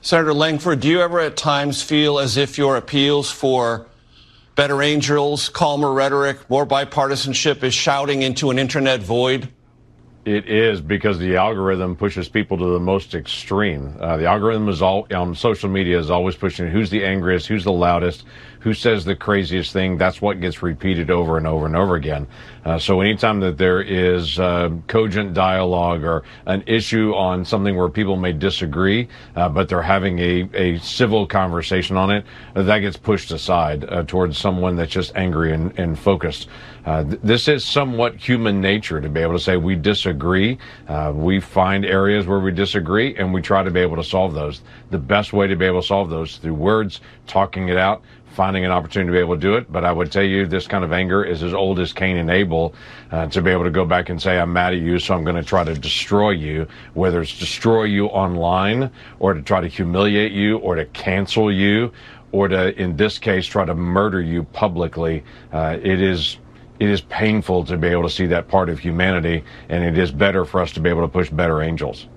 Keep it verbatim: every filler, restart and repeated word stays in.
Senator Lankford, do you ever at times feel as if your appeals for better angels, calmer rhetoric, more bipartisanship is shouting into an internet void? It is, because the algorithm pushes people to the most extreme. Uh, the algorithm is all on social media is always pushing who's the angriest, who's the loudest, who says the craziest thing. That's what gets repeated over and over and over again. Uh, so anytime that there is uh, cogent dialogue or an issue on something where people may disagree, uh, but they're having a, a civil conversation on it, uh, that gets pushed aside uh, towards someone that's just angry and, and focused. Uh, th- this is somewhat human nature to be able to say we disagree. Uh, we find areas where we disagree and we try to be able to solve those. The best way to be able to solve those is through words, talking it out, finding an opportunity to be able to do it. But I would tell you this kind of anger is as old as Cain and Abel, uh, to be able to go back and say, I'm mad at you, so I'm going to try to destroy you, whether it's destroy you online or to try to humiliate you or to cancel you or to, in this case, try to murder you publicly. Uh, it is It is painful to be able to see that part of humanity, and it is better for us to be able to push better angels.